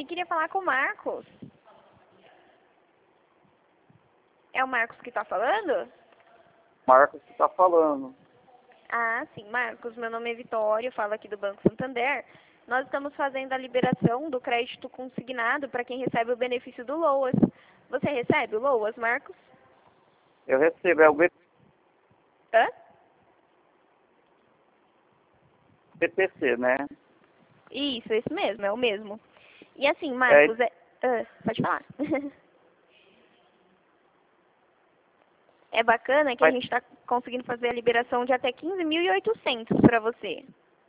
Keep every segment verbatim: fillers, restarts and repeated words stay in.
Oi, queria falar com o Marcos. É o Marcos que tá falando? Marcos que está falando. Ah, sim, Marcos, meu nome é Vitória, eu falo aqui do Banco Santander. Nós estamos fazendo a liberação do crédito consignado para quem recebe o benefício do LOAS. Você recebe o LOAS, Marcos? Eu recebo, é o Hã? B P C, né? Isso, esse mesmo, é o mesmo. E assim, Marcos, é... Ah, pode falar. É bacana que a Vai gente está conseguindo fazer a liberação de até quinze mil e oitocentos para você.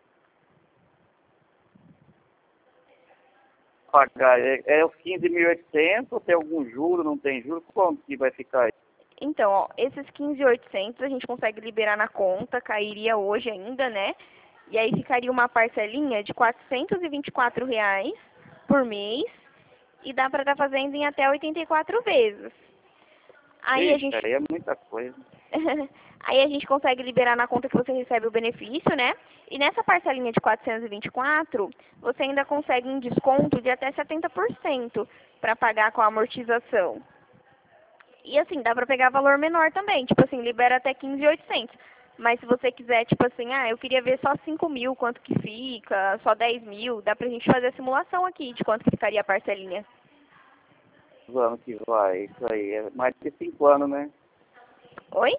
pagar, é, é os quinze mil e oitocentos, tem algum juro, não tem juro? Como que vai ficar aí? Então, ó, esses quinze mil e oitocentos a gente consegue liberar na conta, cairia hoje ainda, né? E aí ficaria uma parcelinha de quatrocentos e vinte e quatro reais por mês e dá para estar fazendo em até oitenta e quatro vezes. Aí a Ixi, gente aí é muita coisa. Aí a gente consegue liberar na conta que você recebe o benefício, né? E nessa parcelinha de quatrocentos e vinte e quatro, você ainda consegue um desconto de até setenta por cento para pagar com a amortização. E assim, dá pra pegar valor menor também, tipo assim, libera até quinze mil e oitocentos. Mas se você quiser, tipo assim, ah, eu queria ver só cinco mil, quanto que fica, só dez mil, dá pra gente fazer a simulação aqui de quanto que ficaria a parcelinha. Os anos que vai, isso aí. É mais de cinco anos, né? Oi?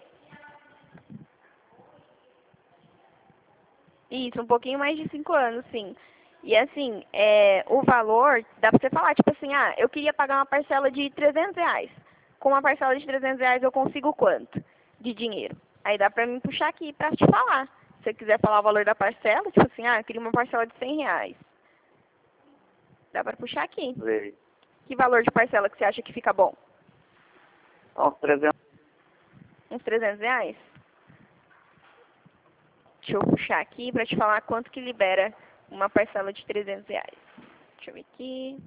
Isso, um pouquinho mais de cinco anos, sim. E assim, é, o valor, dá pra você falar, tipo assim, ah, eu queria pagar uma parcela de trezentos reais. Com uma parcela de trezentos reais eu consigo quanto de dinheiro? Aí dá pra mim puxar aqui pra te falar. Se você quiser falar o valor da parcela, tipo assim, ah, eu queria uma parcela de cem reais. Dá pra puxar aqui. Sei. Que valor de parcela que você acha que fica bom? Então, uns trezentos. Uns trezentos reais? Deixa eu puxar aqui pra te falar quanto que libera uma parcela de trezentos reais. Deixa eu ver aqui.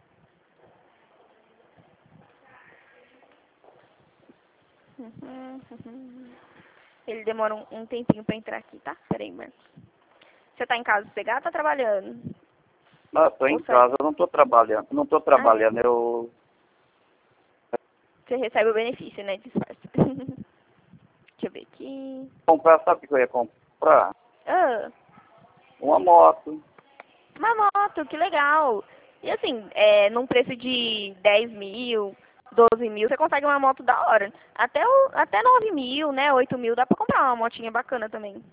Uhum, uhum. Ele demora um, um tempinho pra entrar aqui, tá? Pera aí, Marcos. Você tá em casa sossegado ou tá trabalhando? Não, eu tô Ou em sai? casa, eu não tô trabalhando. Não tô Ah, é. trabalhando, eu... Você recebe o benefício, né? Disfarça. Deixa eu ver aqui. Comprar, sabe o que eu ia comprar? Ah, Uma moto. uma moto, que legal. E assim, é, num preço de dez mil, doze mil, você consegue uma moto da hora. Até, o, até nove mil, né? oito mil, dá pra comprar uma motinha bacana também.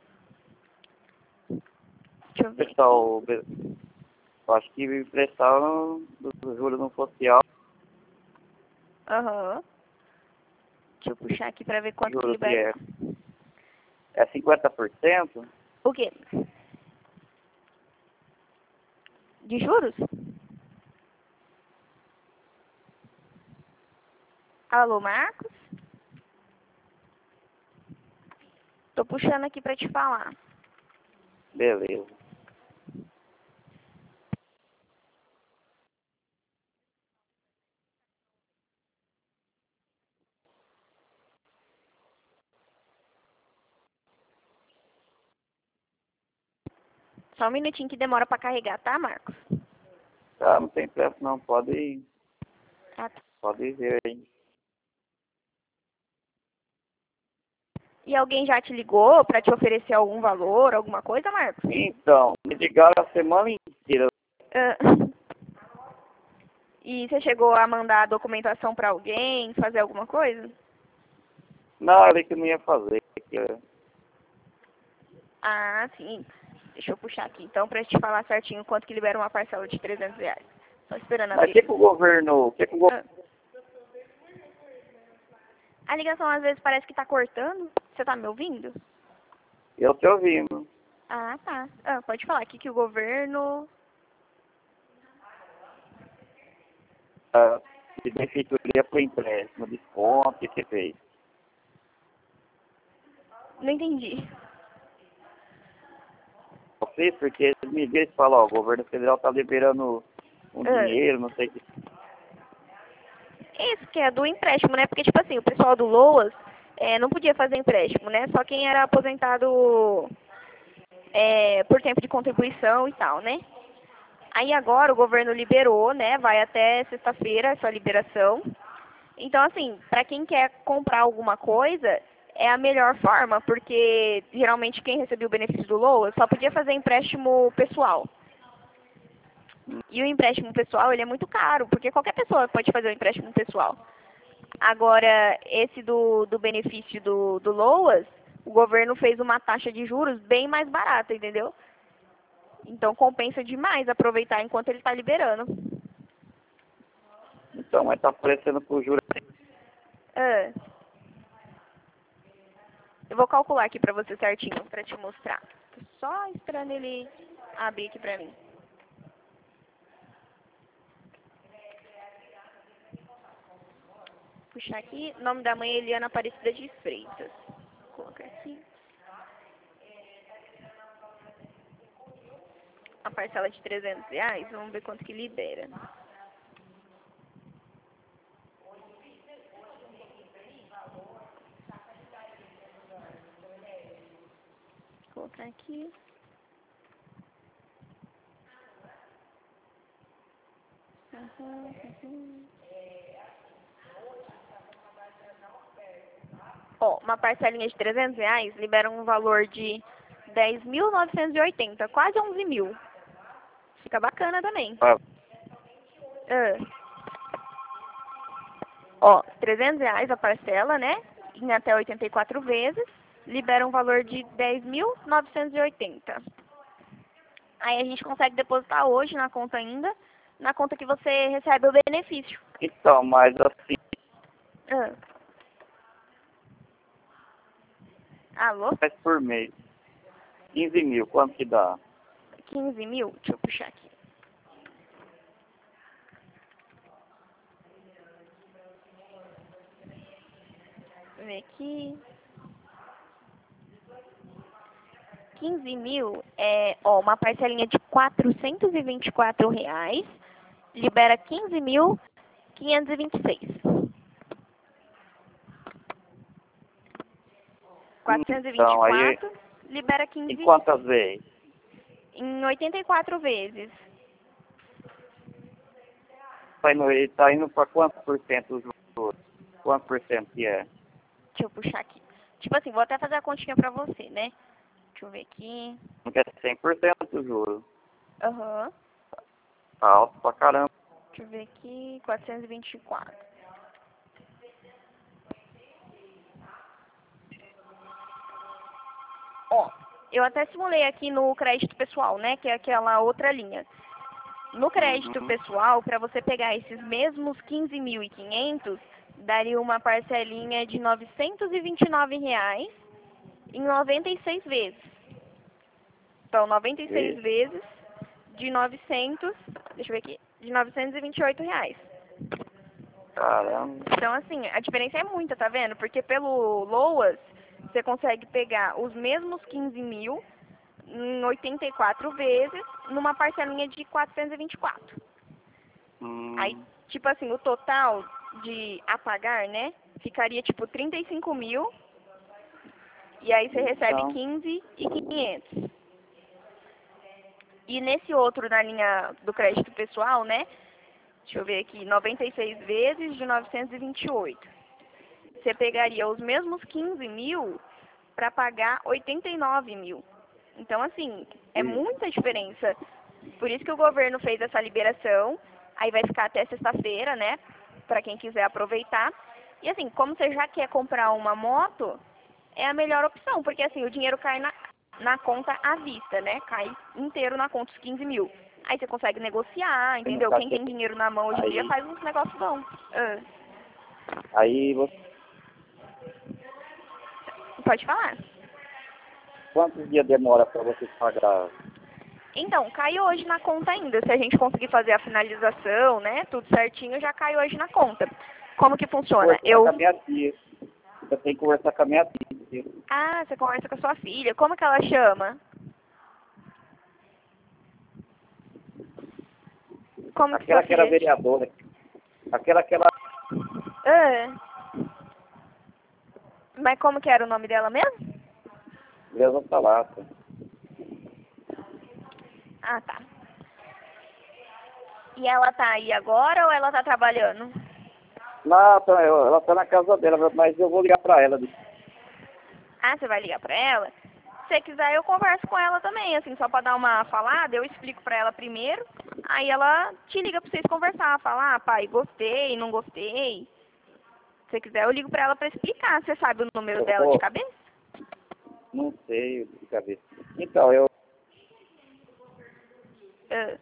Deixa eu ver aqui. Pessoal, eu acho que me prestaram do juro não fosse alto, Aham. Deixa eu puxar aqui pra ver quanto que juro que libera. é, é cinquenta por cento. O quê? De juros? Alô, Marcos? Tô puxando aqui pra te falar. Beleza. Só um minutinho que demora pra carregar, tá, Marcos? Tá, não tem pressa não, pode ir, Ah, tá. pode ver aí. E alguém já te ligou pra te oferecer algum valor, alguma coisa, Marcos? Então, me ligaram a semana inteira. Ah, e você chegou a mandar a documentação pra alguém, fazer alguma coisa? Não, era que não ia fazer. Que era- Ah, sim. Deixa eu puxar aqui, então, pra te falar certinho quanto que libera uma parcela de trezentos reais. Só esperando Mas o abrir que, aqui. que o governo, o que, que o governo... Ah. A ligação às vezes parece que tá cortando. Você tá me ouvindo? Eu te ouvindo. Ah, tá. Ah, pode falar aqui que o governo... A de benfeitoria para empréstimo, desconto, o que você fez? Não entendi. Eu fiz porque eles me viram e falam, ó, o governo federal está liberando um Ah. dinheiro, não sei o que. Isso, que é do empréstimo, né? Porque, tipo assim, o pessoal do LOAS é, não podia fazer empréstimo, né? Só quem era aposentado é, por tempo de contribuição e tal, né? Aí agora o governo liberou, né? Vai até sexta-feira essa liberação. Então, assim, para quem quer comprar alguma coisa, é a melhor forma, porque geralmente quem recebia o benefício do LOAS só podia fazer empréstimo pessoal. E o empréstimo pessoal, ele é muito caro, porque qualquer pessoa pode fazer o empréstimo pessoal. Agora, esse do, do benefício do, do LOAS, o governo fez uma taxa de juros bem mais barata, entendeu? Então compensa demais aproveitar enquanto ele está liberando. Então, mas tá aparecendo por juros. Ah, eu vou calcular aqui pra você certinho, pra te mostrar. Tô só esperando ele abrir aqui pra mim. Puxar aqui, nome da mãe é Eliana Aparecida de Freitas. Vou colocar aqui. A parcela de trezentos reais, vamos ver quanto que libera. Vou colocar aqui. Uhum, uhum. Ó, uma parcelinha de trezentos reais libera um valor de dez mil novecentos e oitenta, quase onze mil. Fica bacana também. Ah, Ah. Ó, trezentos reais a parcela, né? Em até oitenta e quatro vezes, libera um valor de dez mil novecentos e oitenta. Aí a gente consegue depositar hoje na conta ainda, na conta que você recebe o benefício. então, mas assim, Ah. Alô? faz por mês. quinze mil, quanto que dá? quinze mil? Deixa eu puxar aqui. Vou ver aqui. quinze mil é, ó, uma parcelinha de quatrocentos e vinte e quatro reais, libera quinze mil quinhentos e vinte e seis. Então, aí, quatrocentos e vinte e quatro, libera em quinze quantas vezes? em oitenta e quatro vezes. Tá indo, ele tá indo para quantos por cento os juros? Quanto por cento que é? Deixa eu puxar aqui. Tipo assim, vou até fazer a continha pra você, né? Deixa eu ver aqui. Não quer cem por cento os juros. Aham. Tá alto pra caramba. Deixa eu ver aqui. quatrocentos e vinte e quatro. Ó, eu até simulei aqui no crédito pessoal, né? Que é aquela outra linha. No crédito Uhum. pessoal, para você pegar esses mesmos quinze mil e quinhentos, daria uma parcelinha de novecentos e vinte e nove reais em noventa e seis vezes. Então, noventa e seis E, vezes de novecentos, deixa eu ver aqui, de novecentos e vinte e oito reais. caramba. Então, assim, a diferença é muita, tá vendo? Porque pelo LOAS, você consegue pegar os mesmos quinze mil em oitenta e quatro vezes numa parcelinha de quatrocentos e vinte e quatro. Aí, Hum, tipo assim, o total de a pagar, né, ficaria tipo trinta e cinco mil, e aí você recebe então, quinze e quinhentos. E nesse outro, na linha do crédito pessoal, né, deixa eu ver aqui, noventa e seis vezes de novecentos e vinte e oito. Você pegaria os mesmos quinze mil para pagar oitenta e nove mil. Então, assim, é e, muita diferença. Por isso que o governo fez essa liberação. Aí vai ficar até sexta-feira, né? Para quem quiser aproveitar. E assim, como você já quer comprar uma moto, é a melhor opção. Porque assim, o dinheiro cai na, na conta à vista, né? Cai inteiro na conta os quinze mil. Aí você consegue negociar, e no entendeu? caso, Quem tem dinheiro na mão hoje em dia aí, faz uns negócios bons. Ah, aí você, pode falar. quantos dias demora para você pagar? Então, cai hoje na conta ainda. Se a gente conseguir fazer a finalização, né, tudo certinho, já cai hoje na conta. Como que funciona? Conversar Eu... com a minha tia. Eu tenho que conversar com a minha tia. Ah, você conversa com a sua filha. Como que ela chama? Como que Aquela sua que era filha... vereadora. Aquela que ela... Ah, mas como que era o nome dela mesmo? Leva Salata. Ah, tá. E ela tá aí agora ou ela tá trabalhando? Não, tá, eu- ela tá na casa dela, mas eu vou ligar pra ela. Ah, você vai ligar pra ela? Se você quiser, eu converso com ela também, assim, só pra dar uma falada, eu explico pra ela primeiro, aí ela te liga pra vocês conversar, falar, ah, pai, gostei, não gostei. Se você quiser, eu ligo pra ela pra explicar. Você sabe o número Eu dela de vou, cabeça? não sei de cabeça. Então, eu, Ah,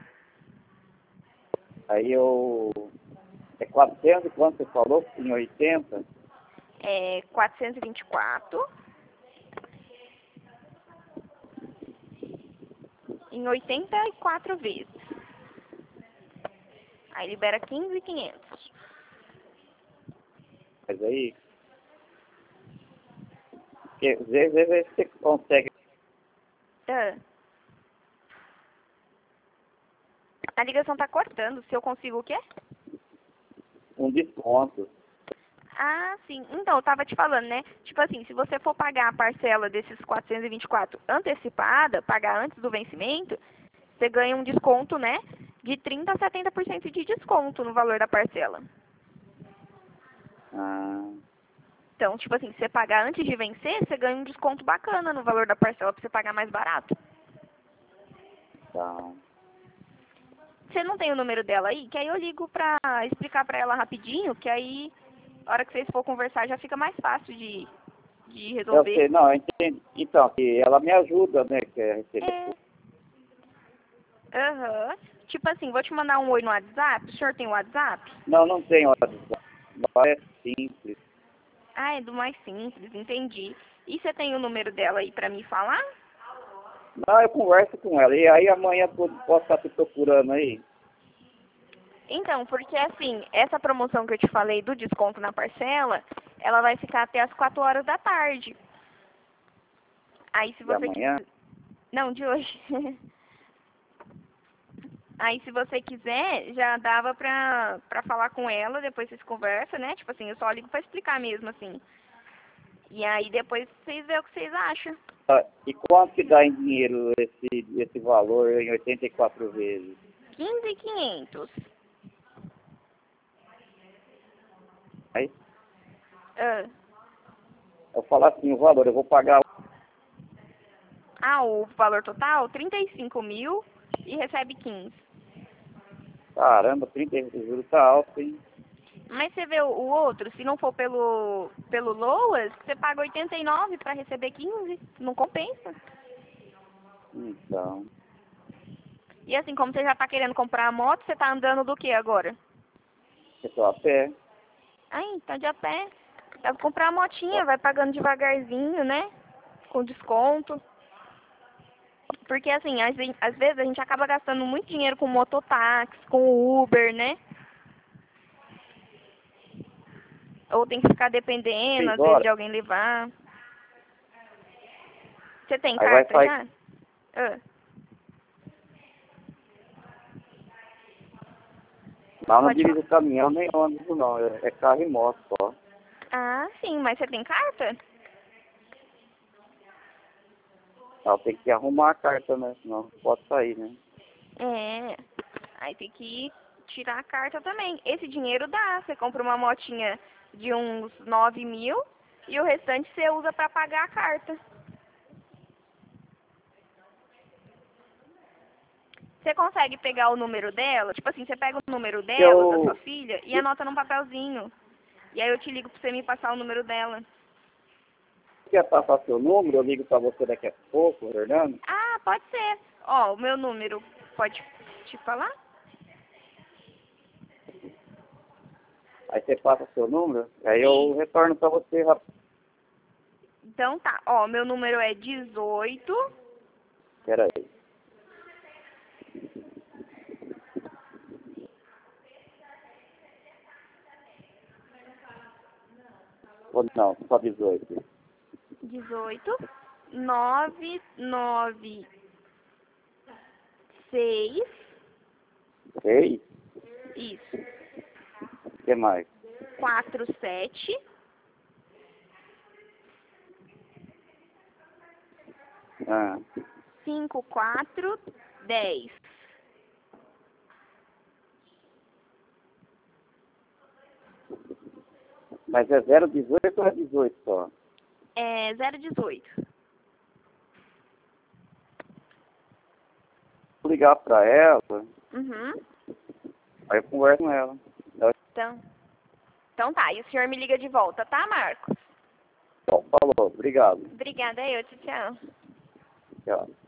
aí eu, é quatrocentos, quanto você falou? Em oitenta? é quatrocentos e vinte e quatro em oitenta e quatro vezes. Aí libera quinze mil e quinhentos. Mas aí, porque, às vezes, às vezes você consegue Ah. A ligação tá cortando. Se eu consigo o quê? um desconto. Ah, sim. Então, eu tava te falando, né? Tipo assim, se você for pagar a parcela desses quatrocentos e vinte e quatro antecipada, pagar antes do vencimento, você ganha um desconto, né? De trinta a setenta por cento de desconto no valor da parcela. Ah, Então, tipo assim, se você pagar antes de vencer, você ganha um desconto bacana no valor da parcela pra você pagar mais barato. tá. Você não tem o número dela aí? Que aí eu ligo pra explicar pra ela rapidinho, que aí, a hora que vocês for conversar, já fica mais fácil de, de Eu resolver. sei, não, eu entendi. Então, que ela me ajuda, né, que é receber. É. Aham. Tipo assim, vou te mandar um oi no WhatsApp. O senhor tem WhatsApp? Não, não tem WhatsApp. Não é simples. Ah, é do mais simples, entendi. E você tem o número dela aí pra me falar? Não, eu converso com ela. E aí amanhã eu posso estar te procurando aí. Então, porque assim, essa promoção que eu te falei do desconto na parcela, ela vai ficar até as quatro horas da tarde. Aí se De você amanhã. quiser... Não, de hoje. Aí se você quiser, já dava pra, pra falar com ela, depois vocês conversam, né? Tipo assim, eu só ligo pra explicar mesmo, assim. E aí depois vocês veem o que vocês acham. Ah, e quanto que dá em dinheiro esse, esse valor em oitenta e quatro vezes? quinze mil e quinhentos. Aí Ah, eu falo assim, o valor, eu vou pagar. ah, o valor total? trinta e cinco mil e recebe quinze. Caramba, trinta e o juro tá alto, hein? Mas você vê o, o outro, se não for pelo, pelo Loas, você paga oitenta e nove para receber quinze. Não compensa. Então, E assim, como você já tá querendo comprar a moto, você tá andando do que agora? eu tô a pé. Ah, então de a pé. Dá pra comprar a motinha, vai pagando devagarzinho, né? Com desconto. Porque assim, às, ve- às vezes a gente acaba gastando muito dinheiro com mototáxi, com Uber, né? Ou tem que ficar dependendo, às vezes, Agora, de alguém levar. Você tem aí vai carta sair. já? Ah. Lá não Pode falar. dirijo caminhão nem ônibus, não. É, é carro e moto só. Ah, sim, mas você tem carta? Ela tem que arrumar a carta, né? Senão não pode sair, né? É. Aí tem que tirar a carta também. Esse dinheiro dá. Você compra uma motinha de uns nove mil e o restante você usa pra pagar a carta. Você consegue pegar o número dela? Tipo assim, você pega o número dela, da sua Eu, filha, e anota num papelzinho. E aí eu te ligo pra você me passar o número dela. quer passar seu número? Eu ligo pra você daqui a pouco, Fernando. Ah, pode ser. Ó, o meu número, pode te falar? Aí você passa seu número, aí eu Isso. retorno pra você rápido. Então tá. Ó, meu número é dezoito. Pera aí. Ou não, só dezoito. dezoito. nove nove seis. Seis? Isso. O que mais? quatro sete. Ah, cinco quatro dez. Mas é zero dezoito ou é dezoito só? É zero dezoito. Vou ligar pra ela, Uhum. aí eu converso com ela. ela... Então, então tá, e o senhor me liga de volta, tá, Marcos? Bom, falou, obrigado. Obrigada, eu, tchau. Tchau.